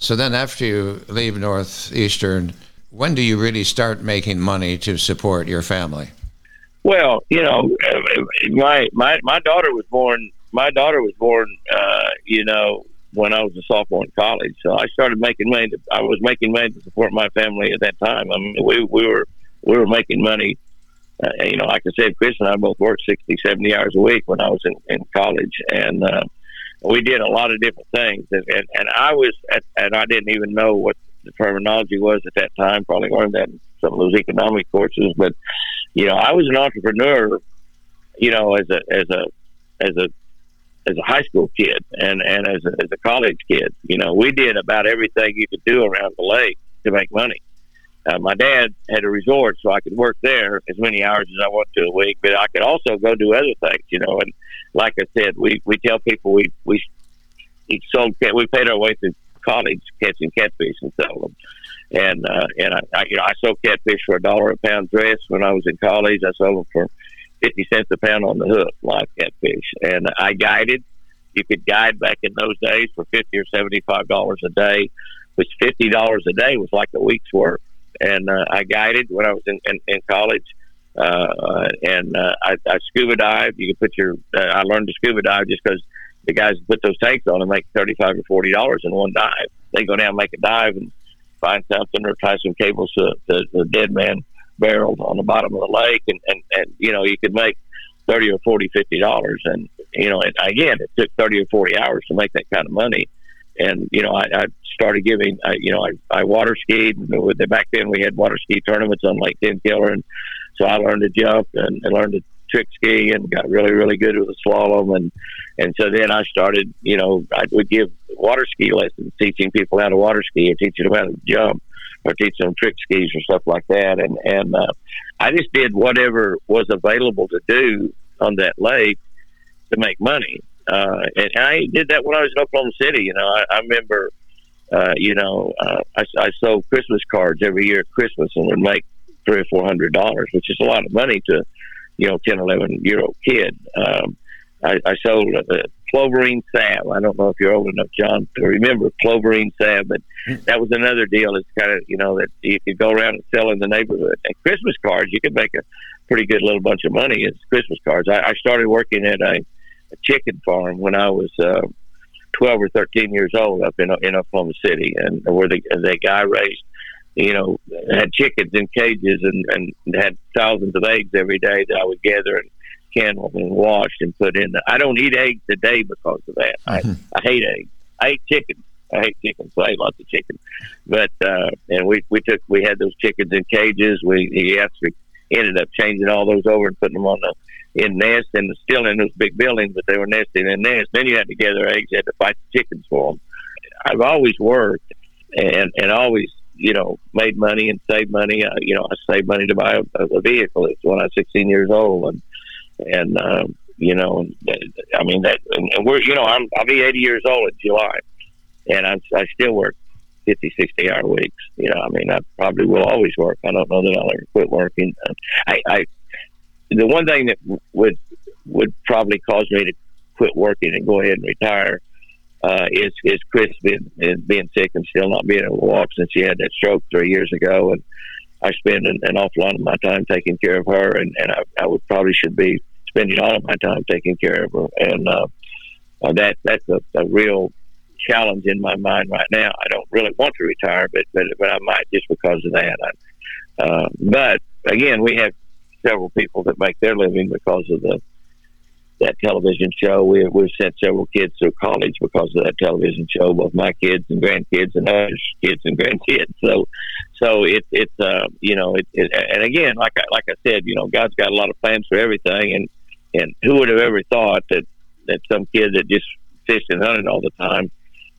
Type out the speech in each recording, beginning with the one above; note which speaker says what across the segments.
Speaker 1: So then after you leave Northeastern, when do you really start making money to support your family?
Speaker 2: Well, my daughter was born. My daughter was born, when I was a sophomore in college. So I started making money. I was making money to support my family at that time. I mean, we were making money. Like I said, Chris and I both worked 60, 70 hours a week when I was in college, and we did a lot of different things. And I didn't even know what the terminology was at that time. Probably learned that in some of those economic courses, but I was an entrepreneur, as a high school kid and as a college kid. We did about everything you could do around the lake to make money. My dad had a resort, so I could work there as many hours as I wanted to a week, but I could also go do other things, and like I said, we tell people we paid our way through college catching catfish and selling them. And I sold catfish for $1 a pound dress when I was in college. I sold them for 50 cents a pound on the hook, live catfish. And I guided. You could guide back in those days for $50 or $75 a day, which $50 a day was like a week's work. And I guided when I was in college. I scuba dived. You could put I learned to scuba dive just because the guys put those tanks on and make $35 or $40 in one dive. They go down, make a dive, and find something or tie some cables to the dead man barrel on the bottom of the lake, and you could make $30 or $40, $50, and again, it took 30 or 40 hours to make that kind of money. And I started giving. I water skied. Back then we had water ski tournaments on Lake Tenkiller, and so I learned to jump and learned to trick ski and got really, really good with the slalom. And so then I started. I would give water ski lessons, teaching people how to water ski or teaching them how to jump or teaching them trick skis or stuff like that. And I just did whatever was available to do on that lake to make money. And I did that when I was in Oklahoma City. I remember, I sold Christmas cards every year at Christmas and would make $300 or $400, which is a lot of money to, 10, 11-year-old kid. I sold Cloverine salve. I don't know if you're old enough, John, to remember Cloverine salve, but that was another deal. It's kind of, that you could go around and sell in the neighborhood. And Christmas cards, you could make a pretty good little bunch of money as Christmas cards. I started working at a chicken farm when I was 12 or 13 years old up in Oklahoma City, and where the guy raised, had chickens in cages and had thousands of eggs every day that I would gather and can and wash and put in. I don't eat eggs today because of that. I hate eggs. I hate chicken. So I ate lots of chicken. But and we had those chickens in cages. He actually ended up changing all those over and putting them in nests, and still in those big buildings, but they were nesting in nests. Then you had to gather eggs. You had to fight the chickens for them. I've always worked and always, made money and saved money. I saved money to buy a vehicle. It's when I was 16 years old, and I mean that, and we're, I'll be 80 years old in July, and I still work 50, 60 hour weeks. I probably will always work. I don't know that I'll ever quit working. The one thing that would probably cause me to quit working and go ahead and retire is Chris being sick and still not being able to walk since she had that stroke 3 years ago. And I spend an awful lot of my time taking care of her, and I would probably should be spending all of my time taking care of her. And that's a real challenge in my mind right now. I don't really want to retire, but I might just because of that. But again, we have several people that make their living because of that television show. We've sent several kids through college because of that television show, both my kids and grandkids and others' kids and grandkids. So it's and again, like I said, God's got a lot of plans for everything, and who would have ever thought that some kid that just fished and hunted all the time,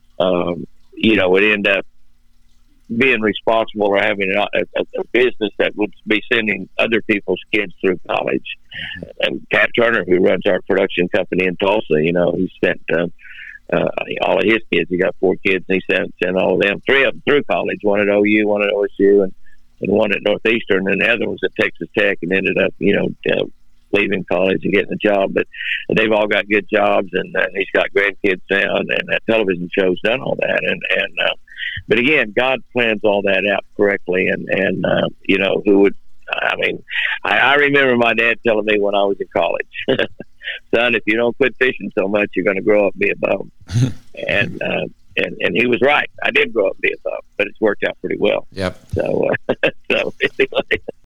Speaker 2: would end up being responsible or having a business that would be sending other people's kids through college. And Pat Turner, who runs our production company in Tulsa, he sent all of his kids. He got 4 kids, and he sent all of them, 3 of them through college, one at OU, one at OSU, and one at Northeastern, and the other was at Texas Tech, and ended up, leaving college and getting a job. But they've all got good jobs, and he's got grandkids now, and that television show's done all that. But again, God plans all that out correctly, and you know, who would. I mean, I remember my dad telling me when I was in college, son, if you don't quit fishing so much, you're going to grow up and be a bum. and he was right. I did grow up and be a bum, but it's worked out pretty well.
Speaker 1: Yep.
Speaker 2: So, so anyway.